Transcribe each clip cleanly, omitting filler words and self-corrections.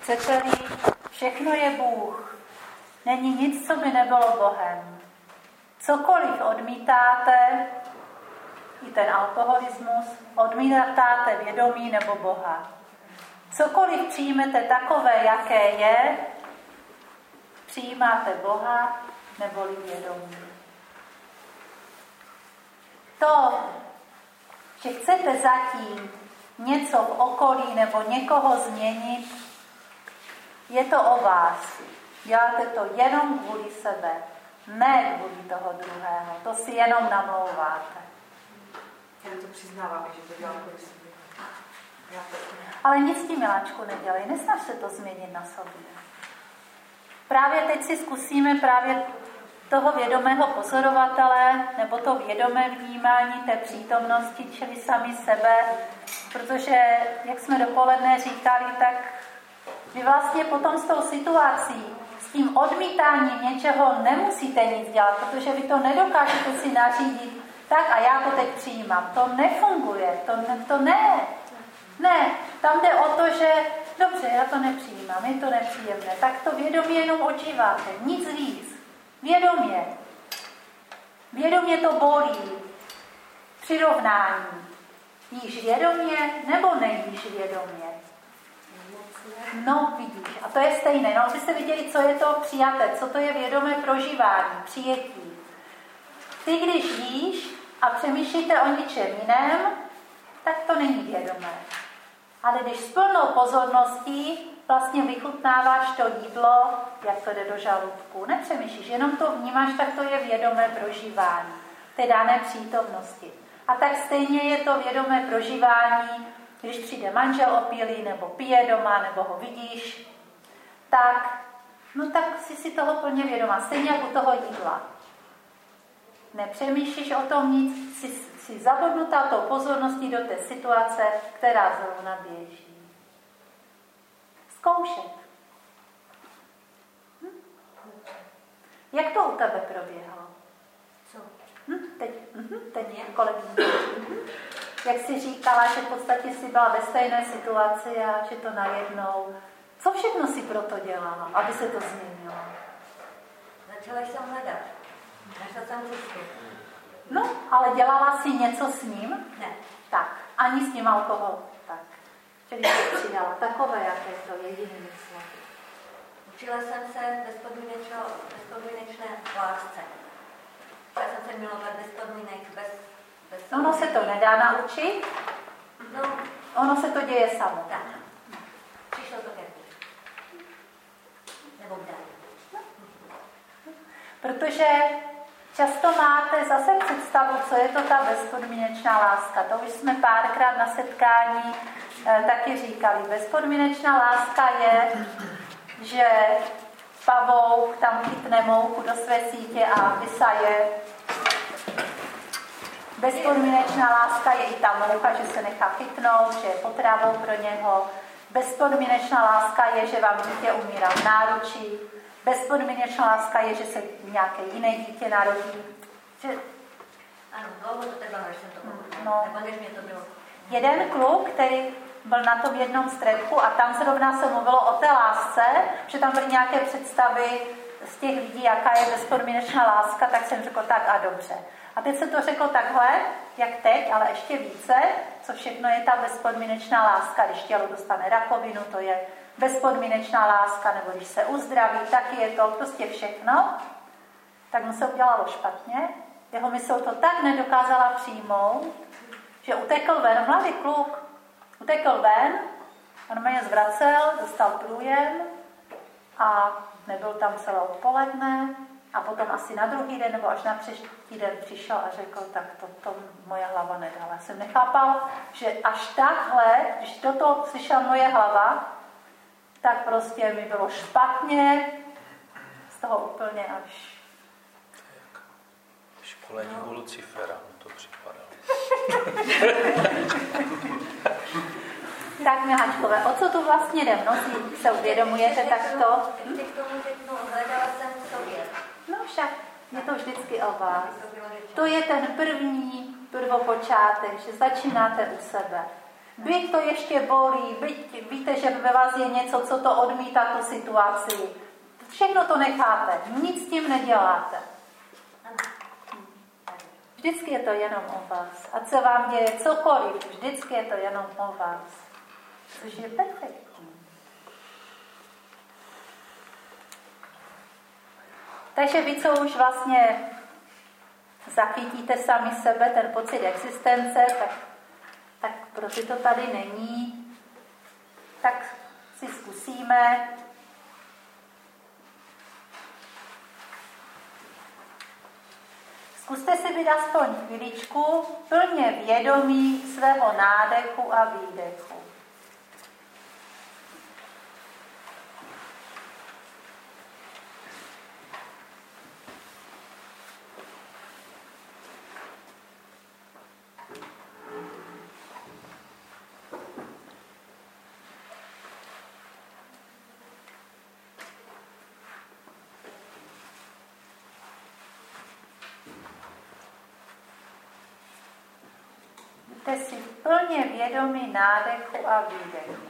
Chcete-li, všechno je Bůh. Není nic, co by nebylo Bohem. Cokoliv odmítáte, i ten alkoholismus, odmítáte vědomí nebo Boha. Cokoliv přijmete takové, jaké je, přijímáte Boha neboli vědomí. To, že chcete zatím něco v okolí nebo někoho změnit, je to o vás. Děláte to jenom kvůli sebe, ne kvůli toho druhého. To si jenom namlouváte. Já to přiznávám, že to dělám kvůli sebe. Ale nic s tím, miláčku, nedělej. Nesnaž se to změnit na sobě. Právě teď si zkusíme právě toho vědomého pozorovatele nebo to vědomé vnímání té přítomnosti, čili sami sebe, protože, jak jsme dopoledne říkali, tak vy vlastně potom s tou situací, s tím odmítáním něčeho nemusíte nic dělat, protože vy to nedokážete si nařídit tak a já to teď přijímám. To nefunguje, to ne. Ne, tam jde o to, že dobře, já to nepřijímám, je to nepříjemné, tak to vědomě jenom odžíváte, nic víc. Vědomě. Vědomě to bolí. Přirovnání. Jíš vědomě nebo nejíš vědomě? No, vidíš. A to je stejné. No, abyste viděli, co je to přijaté, co to je vědomé prožívání, přijetí. Ty, když jíš a přemýšlíte o ničem jiném, tak to není vědomé. Ale když s plnou pozorností vlastně vychutnáváš to jídlo, jak to jde do žaludku, nepřemýšlíš, jenom to vnímáš, tak to je vědomé prožívání té dané přítomnosti. A tak stejně je to vědomé prožívání, když přijde manžel opilý, nebo pije doma, nebo ho vidíš, tak jsi si toho plně vědomá, stejně jako toho jídla. Nepřemýšlíš o tom nic, jsi zabodnutá tou pozorností do té situace, která zrovna běží. Zkoušet. Jak to u tebe proběhlo? Co? Teď kolegyně. Jak jsi říkala, že v podstatě jsi byla ve stejné situaci a že to najednou. Co všechno jsi proto dělala, aby se to změnilo? Začala jsem hledat. Našla jsem cestu. No, ale dělala jsi něco s ním? Ne. Tak, ani s tím alkohol. Tak. Čili jsi přidala takové, jaké to jediný mysl. Učila jsem se bezpodmínečné lásce. Učila jsem se milovat bez Ono se to nedá naučit. No. Ono se to děje samo. Tak. Přišlo to ke mně. Nebo dál. No. Protože často máte zase představu, co je to ta bezpodmínečná láska. To už jsme párkrát na setkání taky říkali. Bezpodmínečná láska je, že pavouk tam chytne mouchu do své sítě a vysaje. Bezpodmínečná láska je i ta moucha, že se nechá chytnout, že je potravou pro něho. Bezpodmínečná láska je, že vám dítě umírá v náručí. Bezpodmínečná láska je, že se nějaké jiné dítě narodí. Že... Ano, dlouho to trvalo, že jsem to pochopila. No. Nebo než mě to bylo. Jeden kluk, který byl na tom jednom středku a tam zrovna se mluvilo o té lásce, že tam byly nějaké představy z těch lidí, jaká je bezpodmínečná láska, tak jsem řekl tak a dobře. A teď se to řeklo takhle, jak teď, ale ještě více, co všechno je ta bezpodmínečná láska. Když tělo dostane rakovinu, to je bezpodmínečná láska, nebo když se uzdraví, taky je to prostě všechno. Tak mu se udělalo špatně. Jeho mysl to tak nedokázala přijmout, že utekl ven, mladý kluk, utekl ven, on mě zvracel, dostal průjem a nebyl tam celé odpoledne a potom asi na druhý den nebo až na příští den přišel a řekl, tak to moje hlava nedala. Já jsem nechápal, že až takhle, když do toho slyšela moje hlava, tak prostě mi bylo špatně, z toho úplně až... Školení u Lucifera, to připadalo. Tak, miláčkové, o co tu vlastně jde? Mnozí se uvědomujete takto? Ještě k tomu řeknu, hledala jsem v sobě. No však, je to vždycky o vás. To je ten první prvopočátek, že začínáte u sebe. Byť to ještě bolí, byť víte, že ve vás je něco, co to odmítá tu situaci. Všechno to necháte, nic s tím neděláte. Vždycky je to jenom o vás. Ať se vám děje cokoliv, vždycky je to jenom o vás. Což je perfektní. Takže vy, co už vlastně zachytíte sami sebe, ten pocit existence, tak pro ty to tady není. Tak si zkusíme. Zkuste si být aspoň chviličku plně vědomí svého nádechu a výdechu. Buďte si plně vědomí nádechu a výdechu.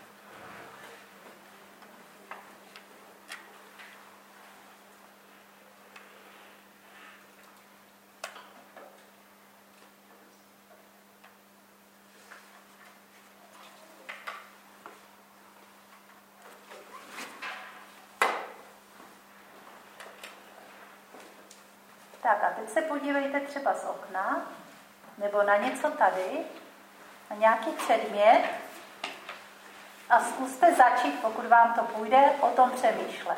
Tak a teď se podívejte třeba z okna, nebo na něco tady, na nějaký předmět a zkuste začít, pokud vám to půjde, o tom přemýšlet.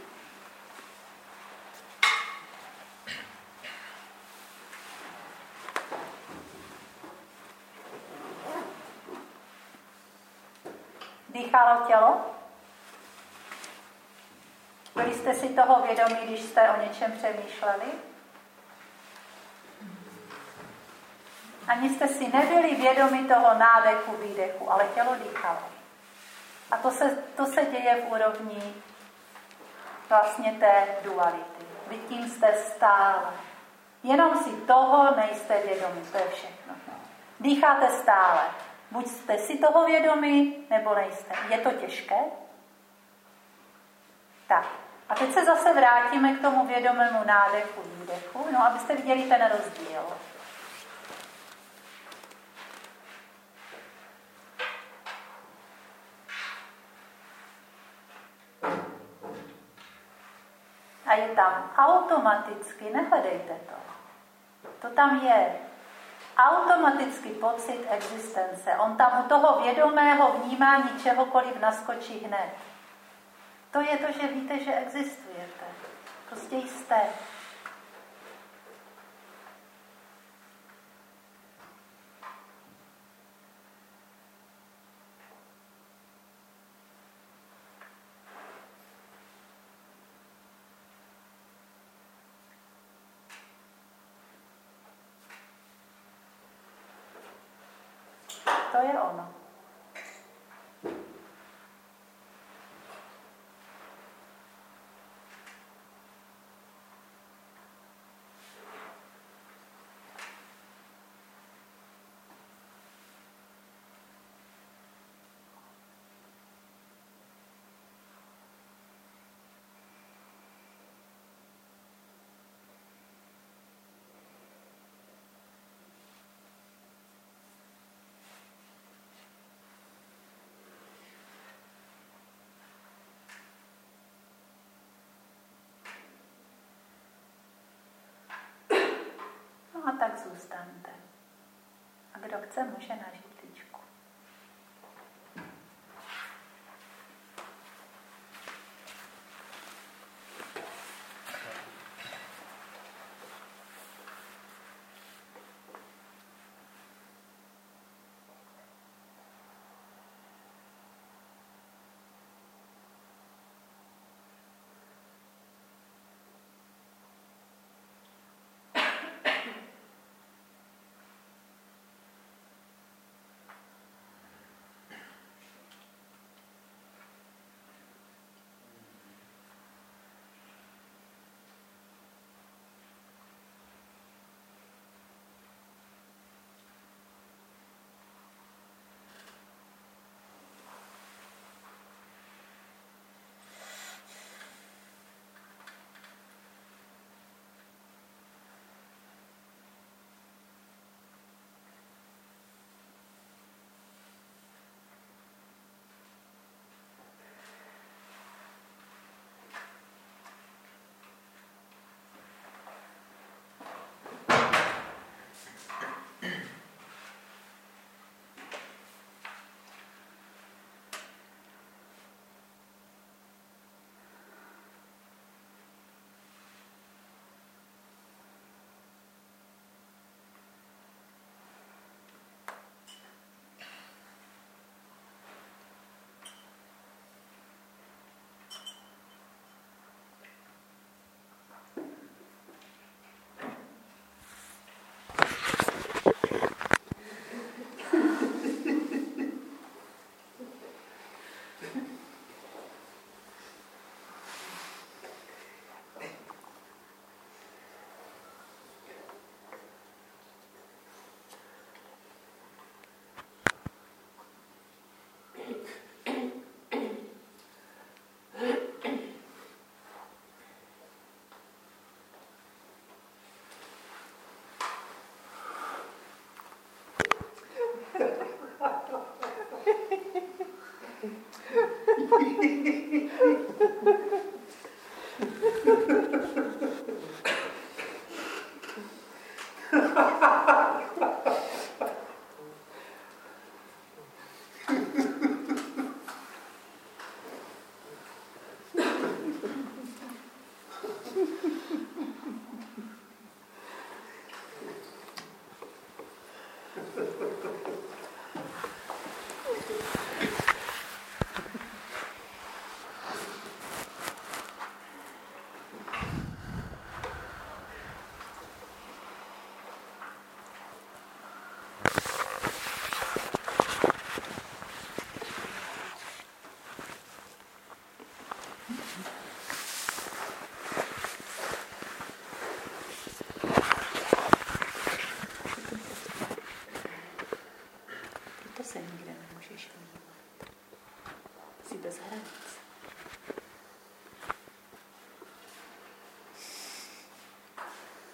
Dýchalo tělo? Byli jste si toho vědomí, když jste o něčem přemýšleli? Ani jste si nebyli vědomi toho nádechu, výdechu, ale tělo dýchalo. A to se děje v úrovni vlastně té duality. Vy tím jste stále. Jenom si toho nejste vědomí, to je všechno. Dýcháte stále. Buď jste si toho vědomí, nebo nejste. Je to těžké? Tak. A teď se zase vrátíme k tomu vědomému nádechu, výdechu, no abyste viděli ten rozdíl. A je tam automaticky, nehledejte to. To tam je automaticky pocit existence. On tam u toho vědomého vnímání čehokoliv naskočí hned. To je to, že víte, že existujete. Prostě jste. To je ono. No a tak zůstaňte. A kdo chce, může na židličku.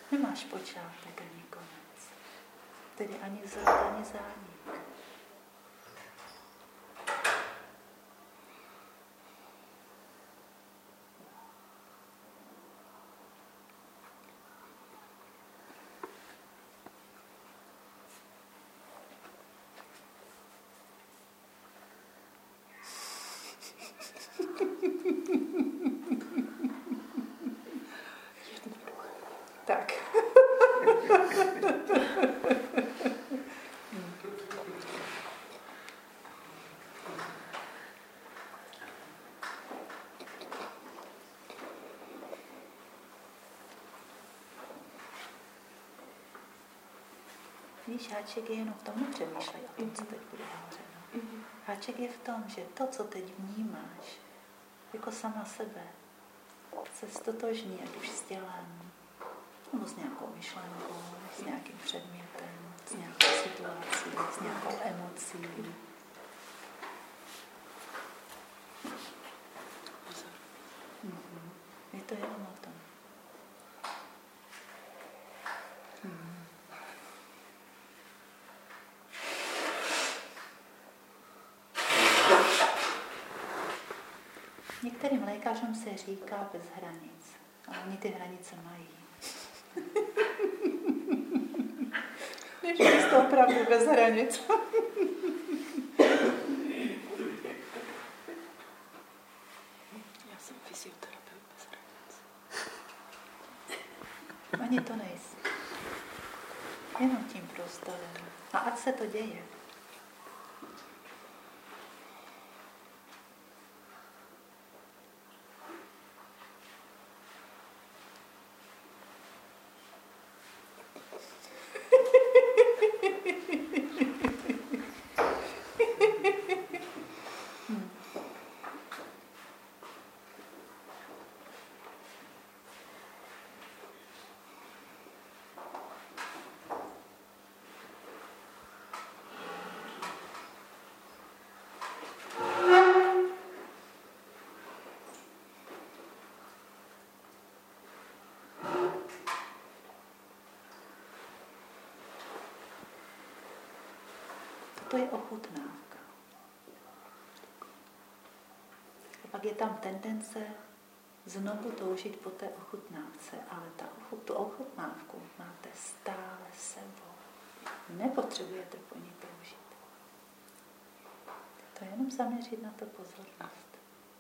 Nemáš počátek ani konec. Tedy ani vzrod, ani zánik. Tak. Víš, háček je jenom v tom, nepřemýšlej o tom, co teď bude hovořeno. Háček je v tom, že to, co teď vnímáš, jako sama sebe, se stotožní, ať už s tělem, nebo s nějakou myšlenkou, s nějakým předmětem, s nějakou situací, s nějakou emocí. Je to jenom o tom. Některým lékařům se říká bez hranic, ale oni ty hranice mají. Než to opravdu bez hranic. Já jsem fyzioterapeut bez hranic. Ani to nejsi. Jenom tím prostorem. A ať se to děje. To je ochutnávka. A pak je tam tendence znovu toužit po té ochutnávce, ale tu ochutnávku máte stále sebou. Nepotřebujete po ní toužit. To je jenom zaměřit na to pozornost.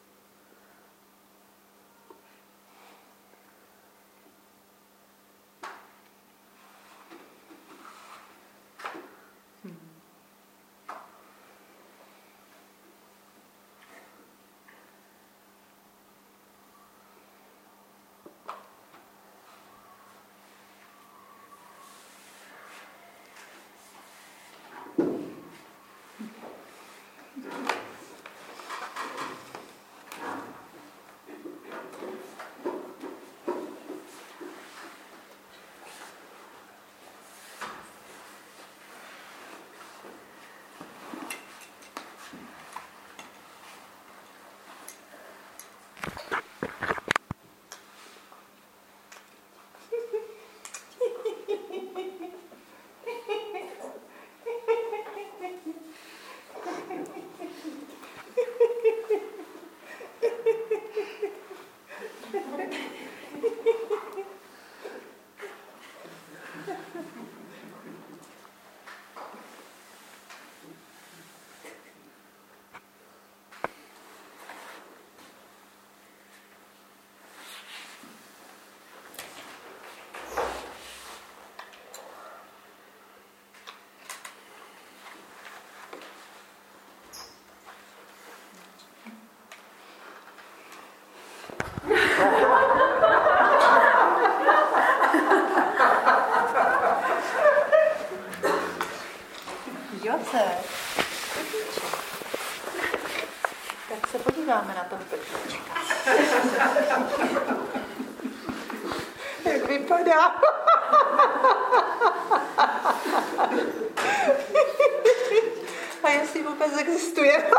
Josef. Tak se podíváme na ten pečíček. Jak vypadá? A jestli vůbec existuje.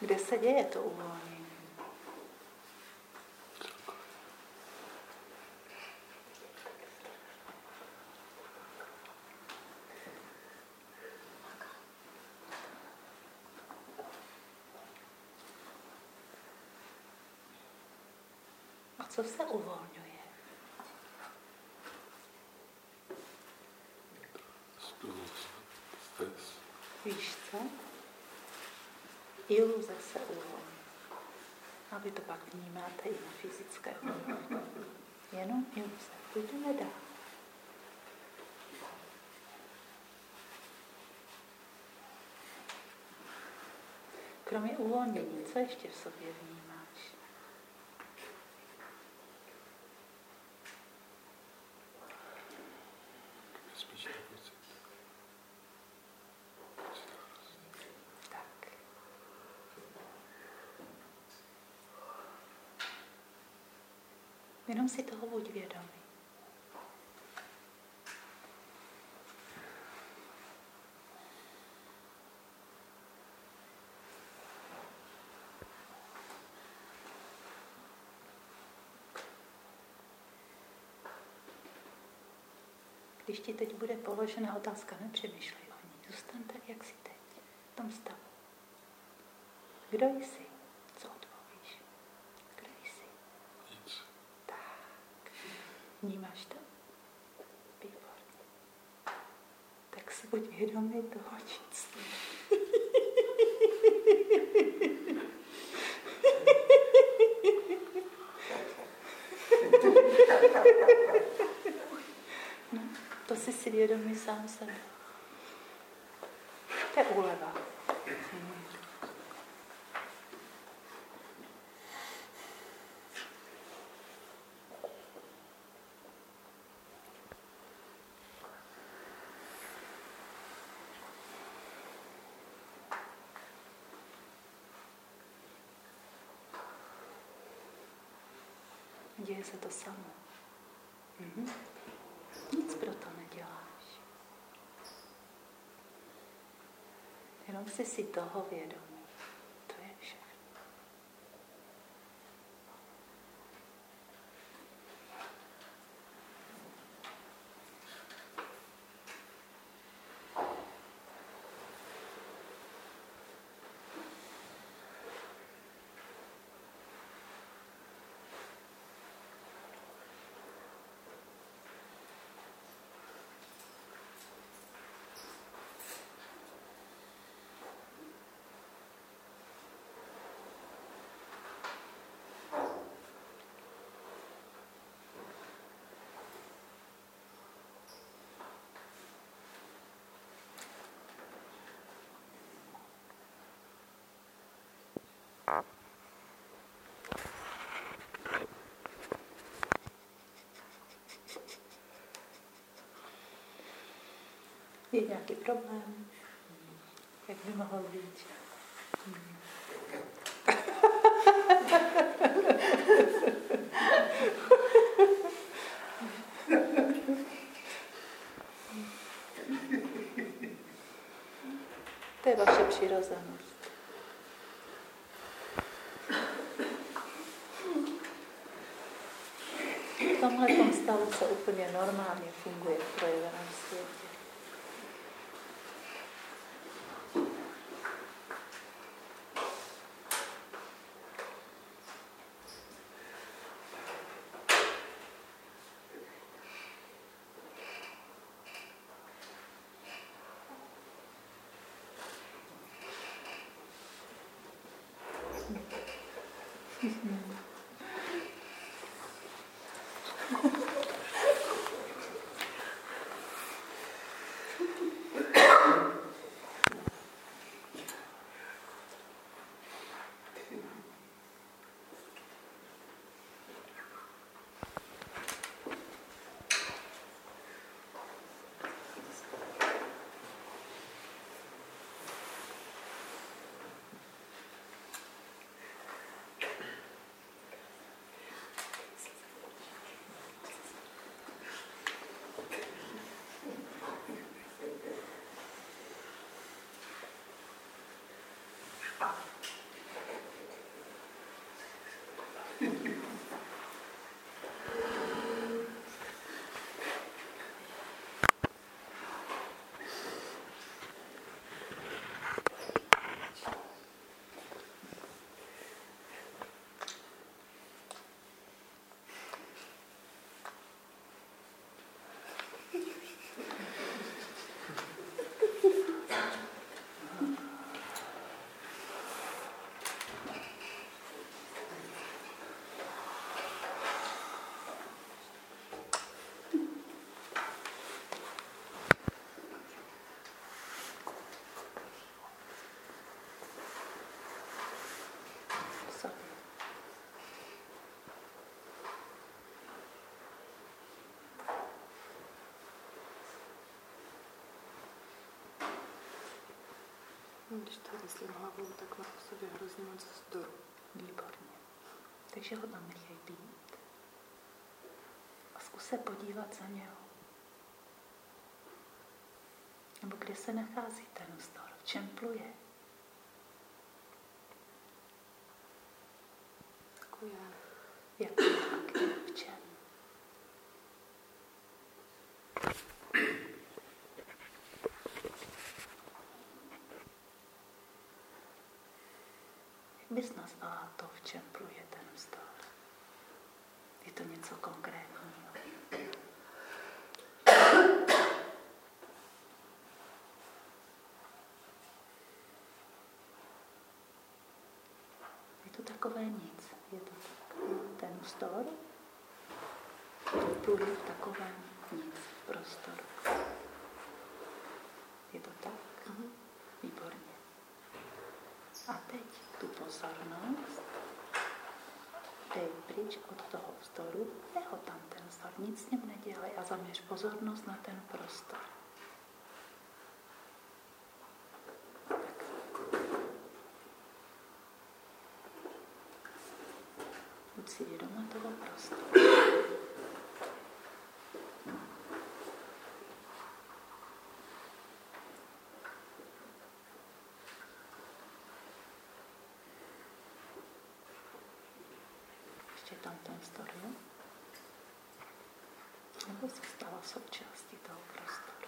Kde se děje to uvolnění? A co se uvolňuje? Víš co? Iluze se uvolní. A vy to pak vnímáte i na fyzické úrovni. Jenom iluze. Půjdeme dál. Kromě uvolnění, co ještě v sobě vnímáš? Tak. Jenom si toho buď vědomý. Když ti teď bude položena otázka, nepřemýšlej o ní. Zůstaň tak, jak jsi teď, v tom stavu. Kdo jsi? Co odpovíš? Kdo jsi? Nic. Tak. Vnímáš to? Výborně. Tak si buď vědomý toho nic. No, to jsi si vědomý sám sebe. To je úleva. Děje se to samo. Nic pro to neděláš. Jenom jsi si toho vědomý. To je všechno. Je nějaký problém? Jak by mohl být? To je vaše přirozenost. V tomhle stavu se úplně normálně funguje v projeveném světě. Když to myslím hlavou, tak má v sobě hrozně moc vzdoru. Výborně. Takže ho tam nechej být. A zkus se podívat za něho. Nebo kde se nachází ten vzdor? V čem pluje? Jako já. Jak je? V čem? Jak bys nazvala to, v čem pluje ten vzdor? Je to něco konkrétního? Je to takové nic. Je to tak. Ten vzdor pluje v takovém nic, v prostoru. Je to tak? Výborně. A teď tu pozornost dej pryč od toho vzdoru, neho tam ten vzdor, nic s ním nedělej a zaměř pozornost na ten prostor. Tak. Buď si vědoma toho prostoru. Tam ten vzdor je? Nebo se stala součástí toho prostoru?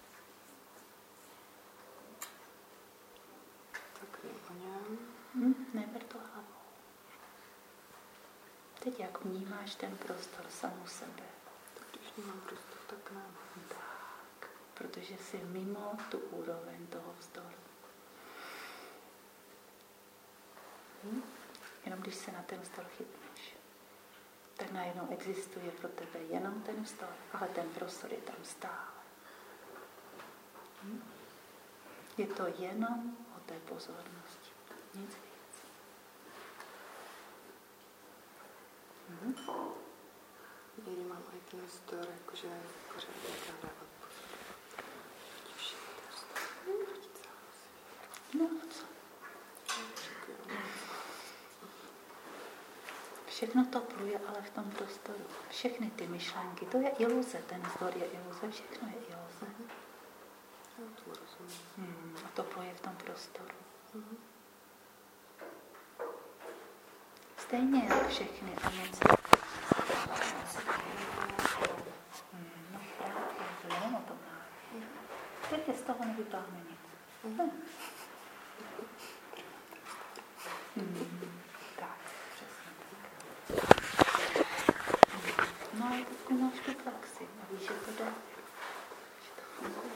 Tak je o něm. Neber to hlavou. Teď jak vnímáš ten prostor samu sebe? Tak když nemám prostor, tak ne. Tak, protože jsi mimo tu úroveň toho vzdoru. Jenom když se na ten vzdor chytneš, tak najednou existuje pro tebe jenom ten vzdor, ale ten prostor je tam stále. Je to jenom o té pozornosti, nic víc. Někdy mám i ten vzdor, jakože pořád nechám dávat pozor. Proti všem vzdor, proti celému světu. No a co? Děkuji. Všechno to pluje, ale v tom prostoru. Všechny ty myšlenky, to je iluze, ten vzdor je iluze, všechno je iluze. Já to rozumím. A to pluje v tom prostoru. Stejně jak všechny emoce. No právě, to jenom o tom náhle. Teď je z toho nevytáhne nic. Tak, přesně tak. No ale teď máš tu praxi a víš, že to jde, že to funguje.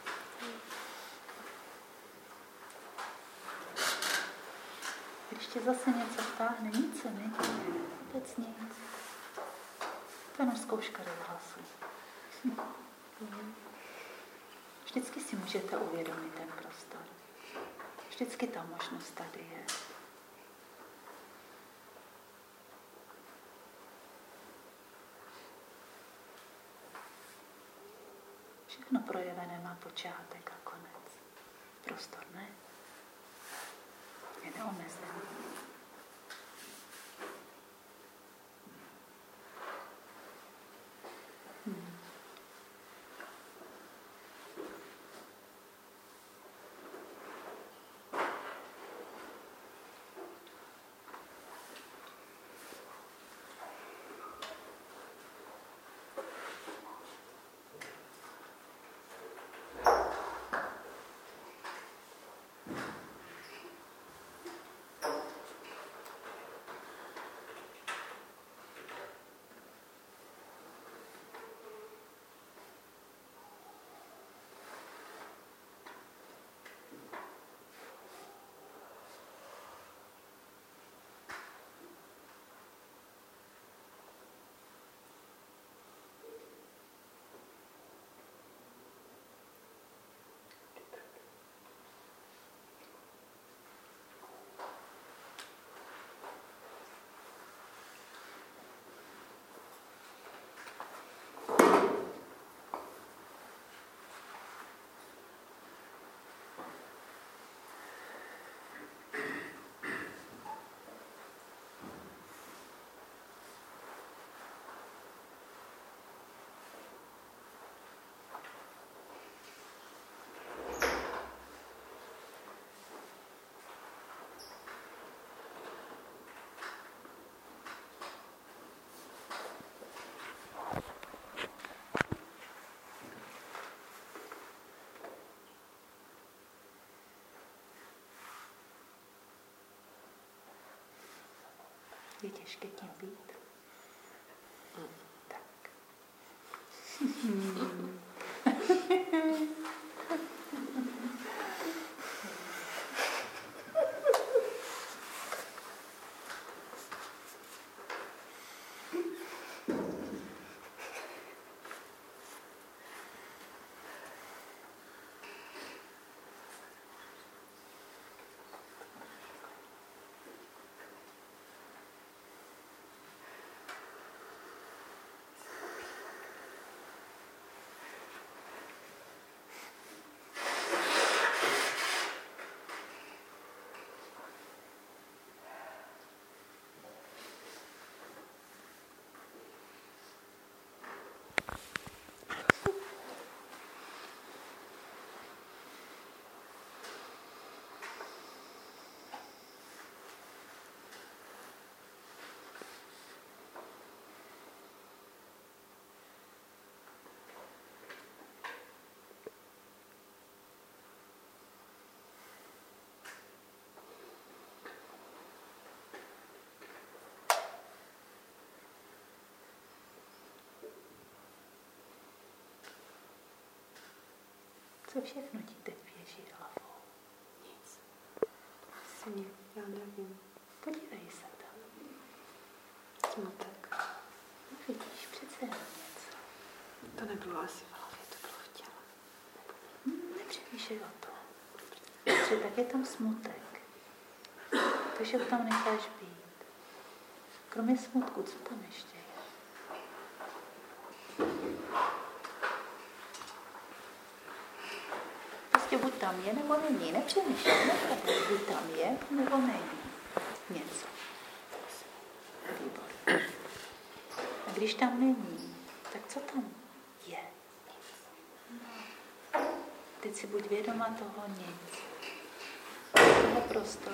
Když tě zase něco vtáhne, nic se neděje, vůbec nic. To je jenom zkouška rozhlasu. Vždycky si můžete uvědomit ten prostor. Vždycky ta možnost tady je. Všechno projevené má počátek a konec. Prostor ne. Je neomezený. Je těžké tím být? Tak. Co všechno ti teď běží hlavou? Nic. Vlastně, já nevím. Podívej se tam. Smutek. No vidíš, přece jenom něco. To nebylo asi v hlavě, to bylo v těle. Nepřemýšlej o tom. Protože tak je tam smutek. Takže v tom necháš být. Kromě smutku, co tam ještě je? Prostě buď tam je, nebo není. Nepřemýšlej, nekladej. Buď tam je, nebo není. Něco. Výborně. A když tam není, tak co tam je? Teď si buď vědoma toho nic. Toho prostoru.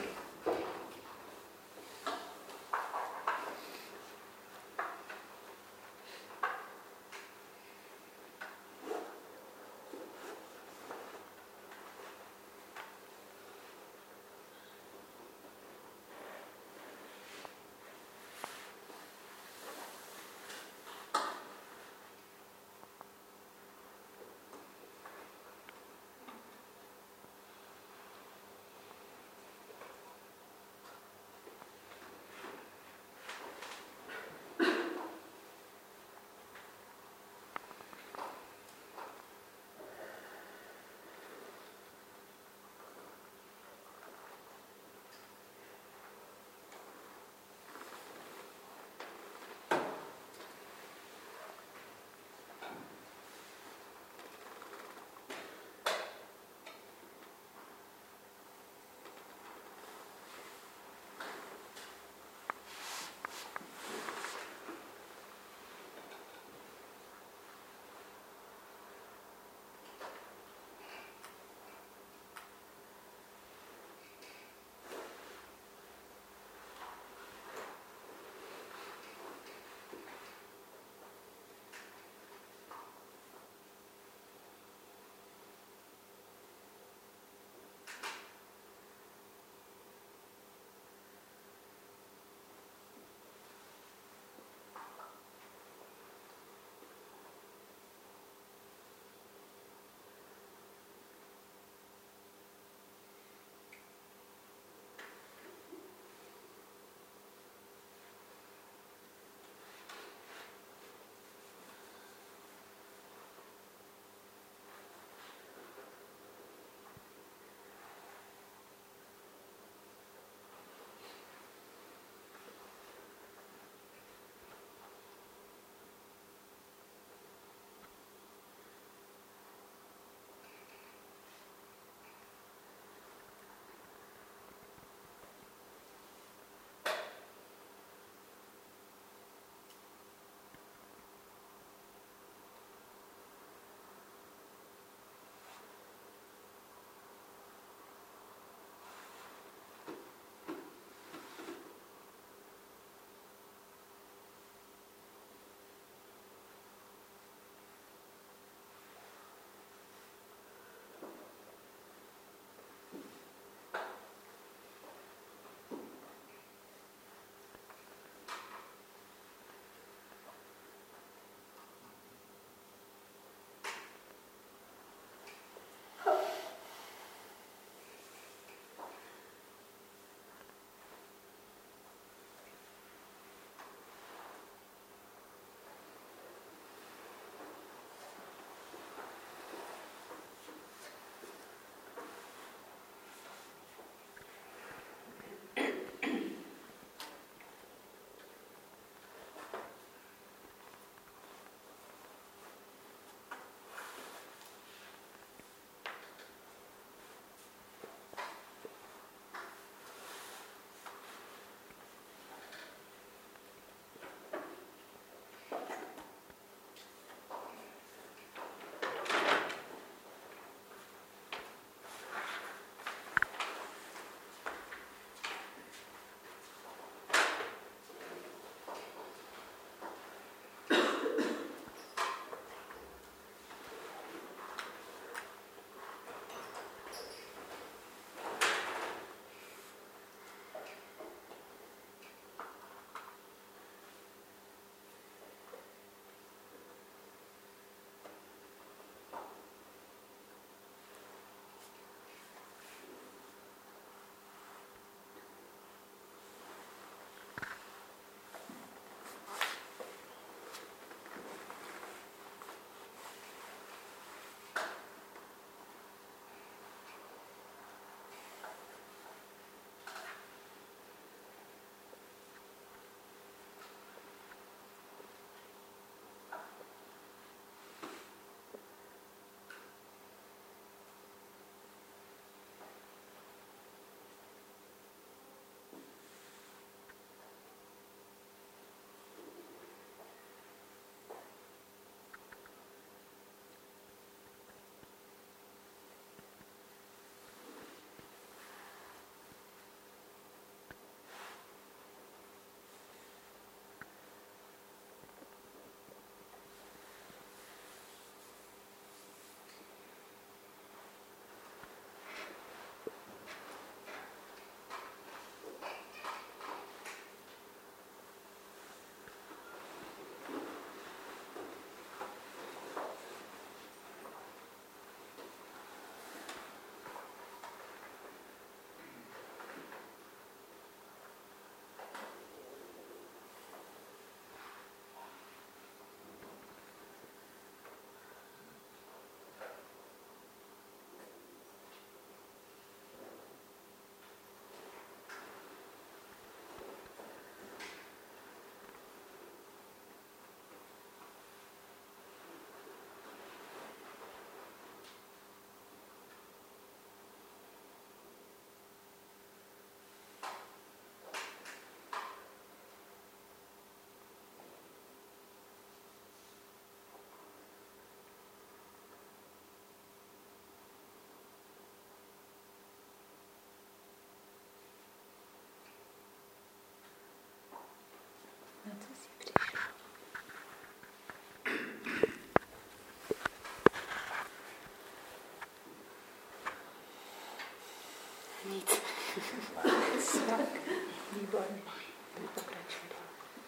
Tak, výborně. Pokračuj dál.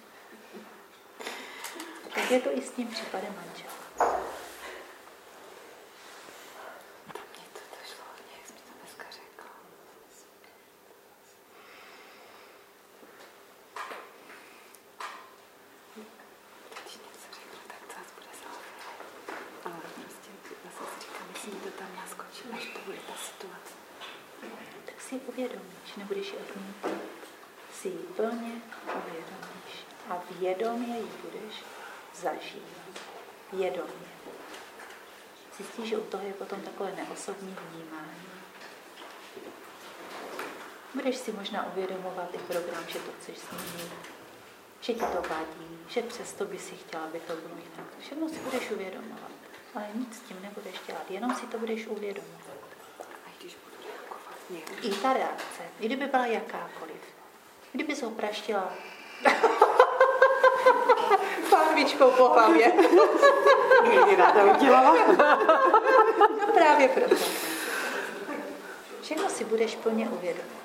Tak je to i s tím případem manžela. Mně to došlo hodně, jak jsi mi to dneska řekla. Když něco řeknu, tak to zase bude záležet. Ale prostě zase si říkám, jestli mi to tam naskočí, až to bude ta situace. Tak si uvědomíš, nebudeš ji odmítat. Si ji plně uvědomíš. A vědomě ji budeš zažívat. Vědomě. Zjistíš, že u toho je potom takové neosobní vnímání. Budeš si možná uvědomovat i program, že to chceš změnit, že ti to vadí, že přesto by si chtěla, aby to bylo jinak. Všechno si budeš uvědomovat, ale nic s tím nebudeš dělat, jenom si to budeš uvědomovat. A když budu reagovat nějak. I ta reakce, i kdyby byla jakákoliv, kdyby se ho praštila pánvičkou po hlavě. Někdy ráda udělala. No právě proto. Všechno si budeš plně uvědomovat.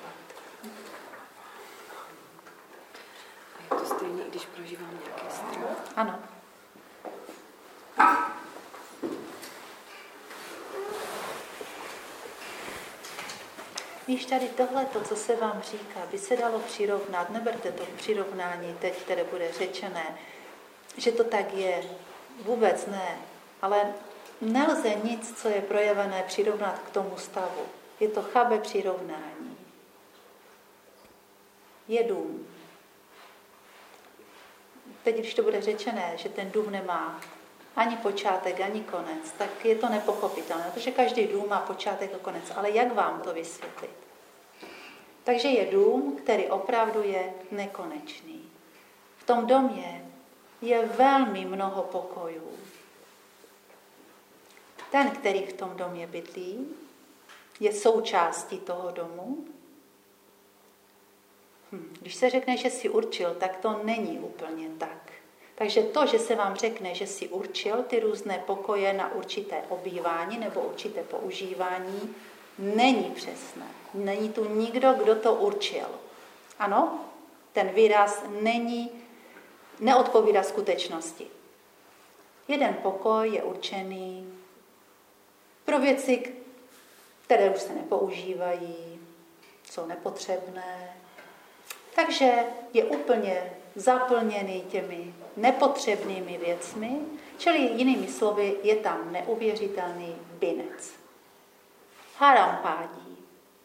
A je to stejně, i když prožívám nějaký strach? Ano. Víš, tady tohleto, co se vám říká, by se dalo přirovnat, neberte to přirovnání teď, které bude řečené, že to tak je. Vůbec ne. Ale nelze nic, co je projevené, přirovnat k tomu stavu. Je to chabé přirovnání. Je dům. Teď, když to bude řečené, že ten dům nemá ani počátek, ani konec, tak je to nepochopitelné, protože každý dům má počátek a konec. Ale jak vám to vysvětlit? Takže je dům, který opravdu je nekonečný. V tom domě je velmi mnoho pokojů. Ten, který v tom domě bydlí, je součástí toho domu. Když se řekne, že si určil, tak to není úplně tak. Takže to, že se vám řekne, že si určil ty různé pokoje na určité obývání nebo určité používání, není přesné. Není tu nikdo, kdo to určil. Ano, ten výraz neodpovídá skutečnosti. Jeden pokoj je určený pro věci, které už se nepoužívají, jsou nepotřebné. Takže je úplně zaplněný těmi nepotřebnými věcmi, čili jinými slovy je tam neuvěřitelný binec. Harampádí.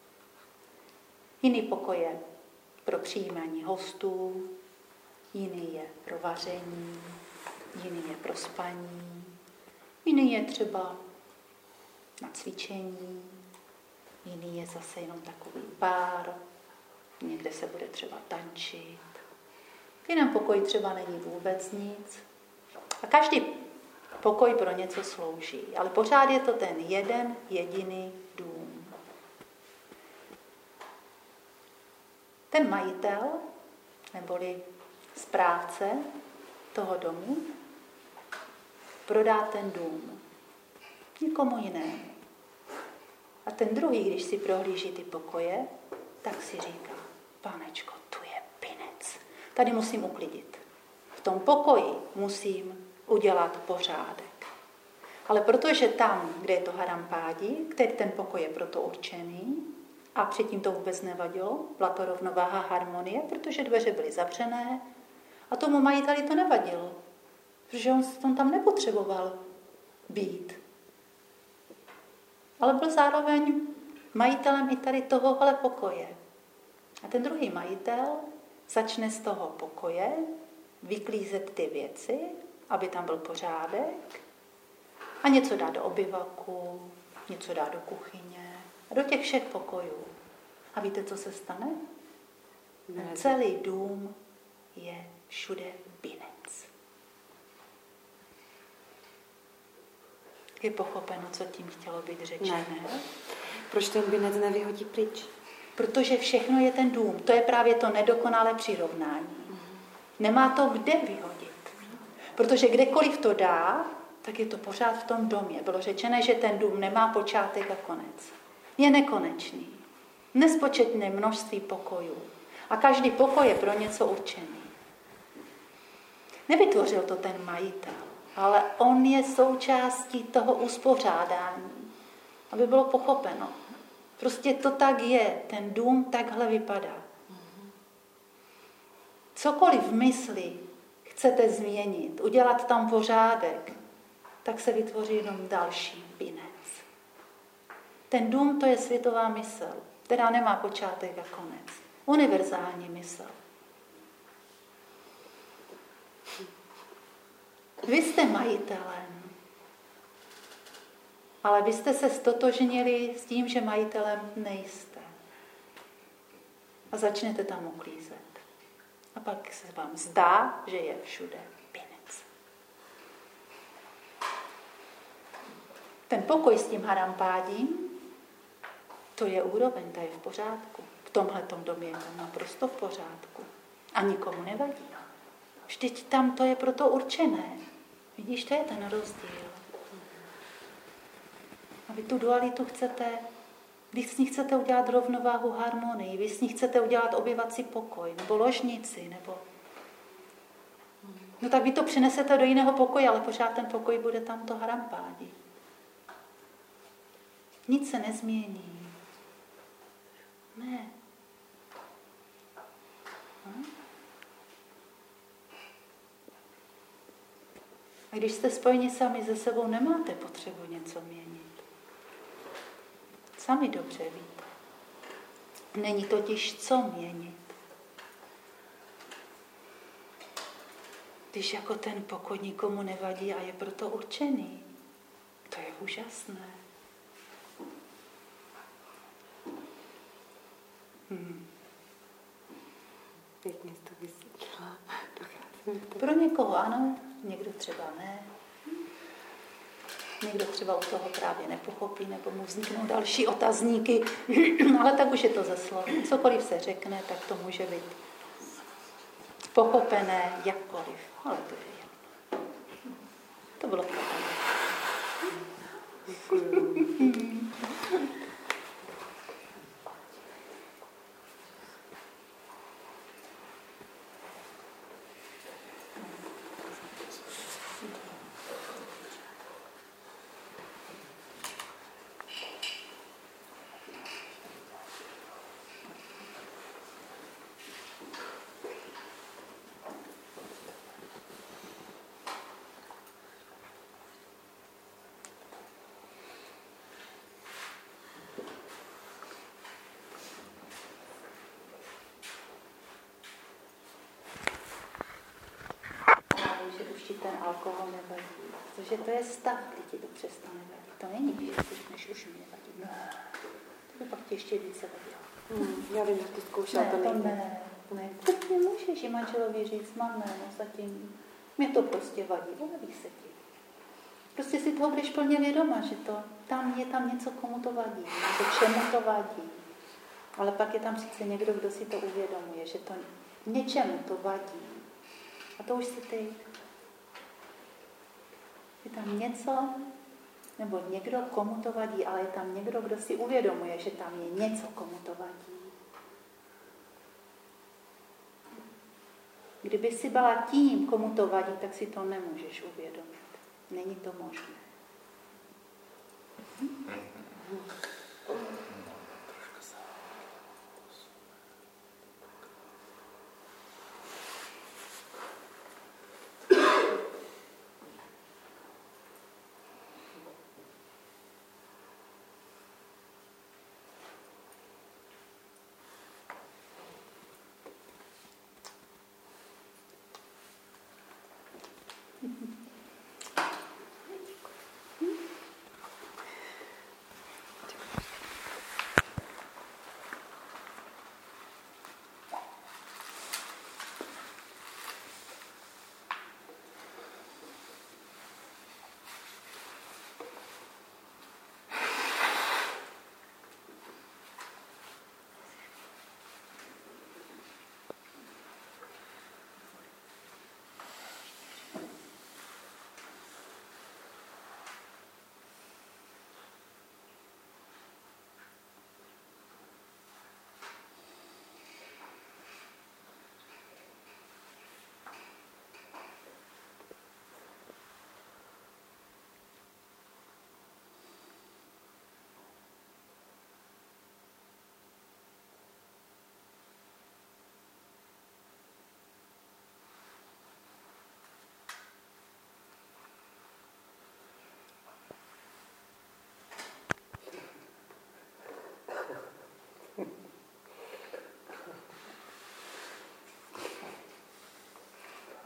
Jiný pokoj je pro přijímání hostů, jiný je pro vaření, jiný je pro spaní, jiný je třeba na cvičení, jiný je zase jenom takový bar, někde se bude třeba tančit. V jiném pokoji třeba není vůbec nic. A každý pokoj pro něco slouží, ale pořád je to ten jeden jediný dům. Ten majitel, neboli správce toho domu, prodá ten dům nikomu jinému. A ten druhý, když si prohlíží ty pokoje, tak si říká, panečko, tu je binec. Tady musím uklidit. V tom pokoji musím udělat pořádek. Ale protože tam, kde je to harampádí, který ten pokoj je proto určený, a předtím to vůbec nevadilo, byla to rovnováha harmonie, protože dveře byly zavřené a tomu majiteli to nevadilo, protože on tam nepotřeboval být. Ale byl zároveň majitelem i tady tohohle pokoje. A ten druhý majitel začne z toho pokoje vyklízet ty věci, aby tam byl pořádek a něco dá do obyvaku, něco dá do kuchyně a do těch všech pokojů. A víte, co se stane? Celý dům je všude binec. Je pochopeno, co tím chtělo být řečené? Ne. Proč ten binec nevyhodí pryč? Protože všechno je ten dům. To je právě to nedokonalé přirovnání. Nemá to kde vyhodit. Protože kdekoliv to dá, tak je to pořád v tom domě. Bylo řečené, že ten dům nemá počátek a konec. Je nekonečný. Nespočetné množství pokojů. A každý pokoj je pro něco určený. Nevytvořil to ten majitel, ale on je součástí toho uspořádání, aby bylo pochopeno. Prostě to tak je, ten dům takhle vypadá. Cokoliv v mysli chcete změnit, udělat tam pořádek, tak se vytvoří jenom další binec. Ten dům to je světová mysl, která nemá počátek a konec. Univerzální mysl. Vy jste majitelem, ale vy jste se stotožnili s tím, že majitelem nejste. A začnete tam uklízet. A pak se vám zdá, že je všude binec. Ten pokoj s tím harampádím, to je úroveň, ta je v pořádku. V tomhletom domě je to naprosto v pořádku. A nikomu nevadí. Vždyť tam to je proto určené. Vidíš, to je ten rozdíl. A vy tu dualitu chcete, vy s ní chcete udělat rovnováhu, harmonii, vy s ní chcete udělat obyvací pokoj, nebo ložnici, nebo... No tak vy to přinesete do jiného pokoje, ale pořád ten pokoj bude tam to harampádí. Nic se nezmění. Ne. A když jste spojeni sami se sebou, nemáte potřebu něco měnit. Sami dobře víte. Není totiž co měnit. Když jako ten pokoj nikomu nevadí a je proto určený, to je úžasné. Pěkně jsi to vysvětlila. Pro někoho ano, někdo třeba ne. Někdo třeba u toho právě nepochopí, nebo mu vzniknou další otazníky, ale tak už je to ze slov. Cokoliv se řekne, tak to může být pochopené jakkoliv. Ale to je jedno. To bylo pravda. Že už ti ten alkohol nevadí. Protože to je stav, kdy ti to přestane vadit. To není, že si řekneš, už mi nevadí. No. To by pak ti ještě více vadilo. Já vím, jak to zkoušela, to nejde. Ne. Ty můžeš i manželovi říct, mám no zatím, mě to prostě vadí, vadí se ti. Prostě si toho budeš plně vědoma, že to, tam je tam něco, komu to vadí, nebo čemu to vadí. Ale pak je tam sice někdo, kdo si to uvědomuje, že to něčemu to vadí. A to už si ty. Je tam něco, nebo někdo, komu to vadí, ale je tam někdo, kdo si uvědomuje, že tam je něco, komu to vadí. Kdyby si byla tím, komu to vadí, tak si to nemůžeš uvědomit. Není to možné.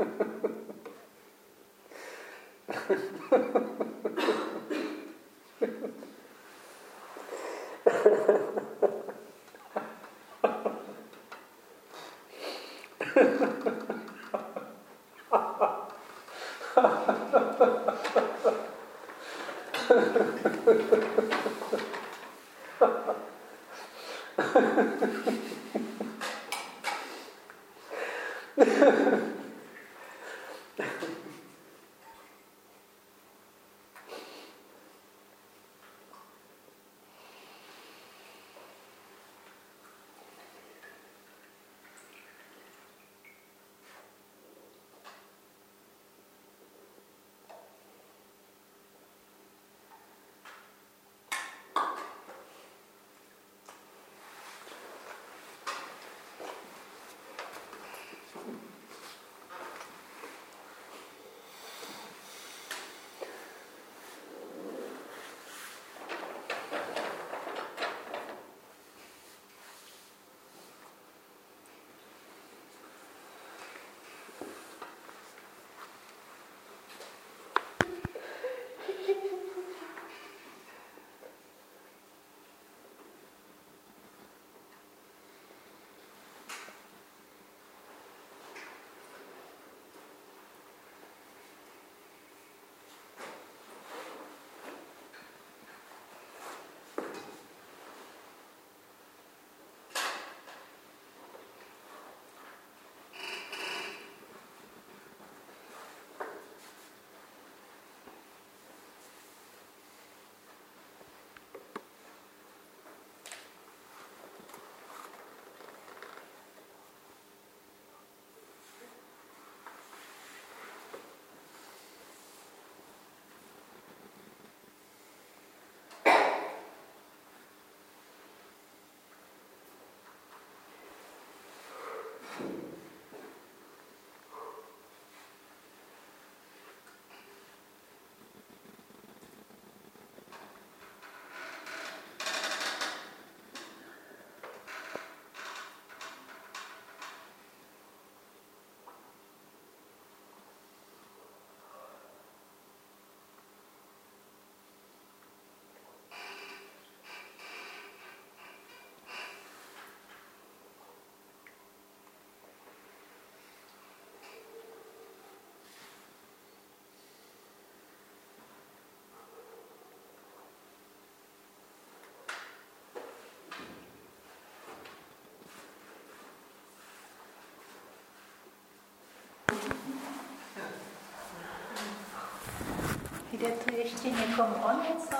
Jde tu ještě někomu o něco?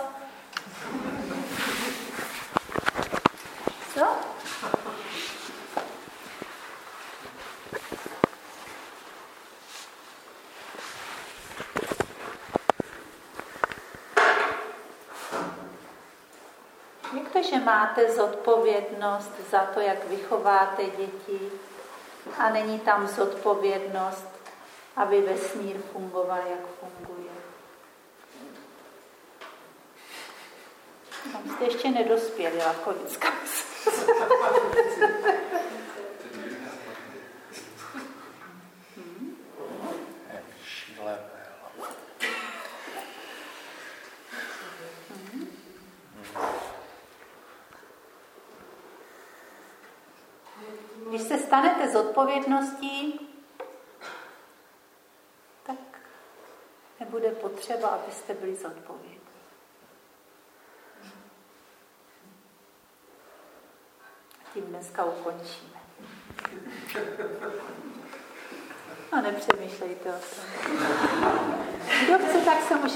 Co? Jak to, že máte zodpovědnost za to, jak vychováte děti a není tam zodpovědnost, aby vesmír fungoval, jak funguje? Tam jste ještě nedospěli, lakonická. Když se stanete zodpovědností, tak nebude potřeba, abyste byli zodpovědní. Tím dneska ukončíme. A nepřemýšlejte o tom. Kdo chce, tak se může